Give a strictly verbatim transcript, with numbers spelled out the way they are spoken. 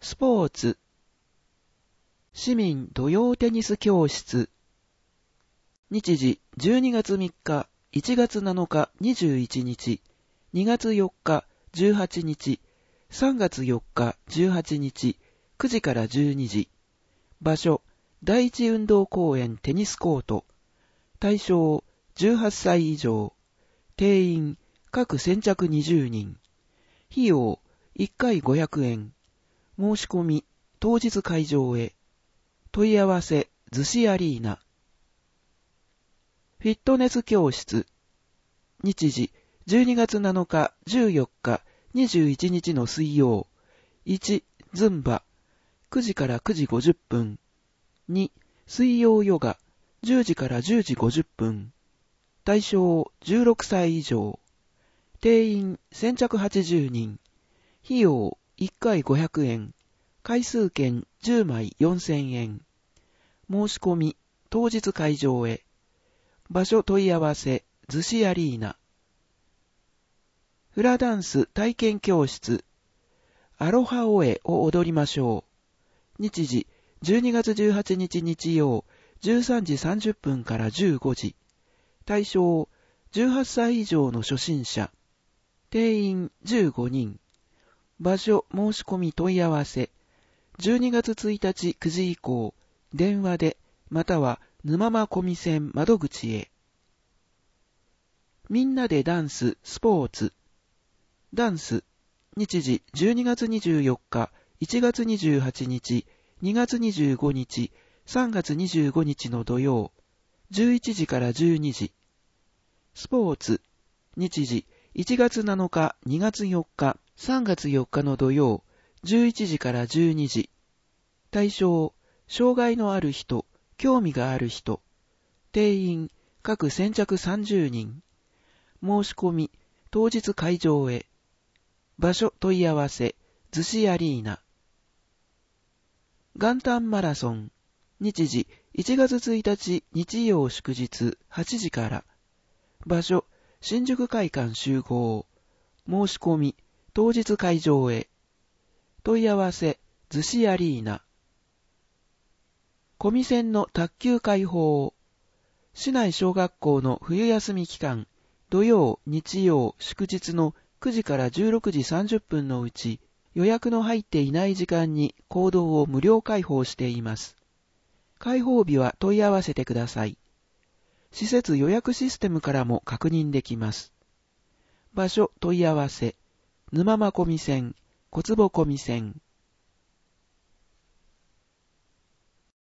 スポーツ。市民土曜テニス教室。日時じゅうにがつみっか、いちがつなのかにじゅういちにち、にがつよっかじゅうはちにち、さんがつよっかじゅうはちにち、くじからじゅうにじ。場所、第一運動公園テニスコート。対象、じゅうはっさい以上。定員、各先着にじゅうにん。費用、いっかいごひゃくえん。申し込み、当日会場へ。問い合わせ、逗子アリーナ。フィットネス教室。日時、じゅうにがつなのか、じゅうよっか、にじゅういちにちの水曜。いち、ズンバ。くじからくじごじゅっぷん。に、水曜ヨガ。じゅうじからじゅうじごじゅっぷん。対象、じゅうろくさい以上。定員、先着はちじゅうにん。費用、いっかいごひゃくえん。回数券じゅうまいよんせんえん。申し込み、当日会場へ。場所問い合わせ、逗子アリーナ。フラダンス体験教室。アロハオエを踊りましょう。日時、じゅうにがつじゅうはちにち日曜、じゅうさんじさんじゅっぷんからじゅうごじ。対象、じゅうはっさい以上の初心者。定員じゅうごにん。場所申し込み問い合わせ。じゅうにがつついたちくじ以降、電話で、または沼間コミセン窓口へ。みんなでダンス、スポーツ。ダンス。日時じゅうにがつにじゅうよっか、いちがつにじゅうはちにち、にがつにじゅうごにち、さんがつにじゅうごにちの土曜。じゅういちじからじゅうにじ。スポーツ。日時いちがつなのか、にがつよっか、さんがつよっかの土曜。じゅういちじからじゅうにじ。対象、障害のある人、興味がある人。定員、各先着さんじゅうにん。申し込み、当日会場へ。場所問い合わせ、逗子アリーナ。元旦マラソン。日時、いちがつついたち日曜祝日はちじから。場所、新宿会館集合。申し込み、当日会場へ。問い合わせ、逗子アリーナ。コミセンの卓球開放。市内小学校の冬休み期間、土曜、日曜、祝日のくじからじゅうろくじさんじゅっぷんのうち、予約の入っていない時間に講堂を無料開放しています。開放日は問い合わせてください。施設予約システムからも確認できます。場所問い合わせ、沼間コミセン、小坪コミセン。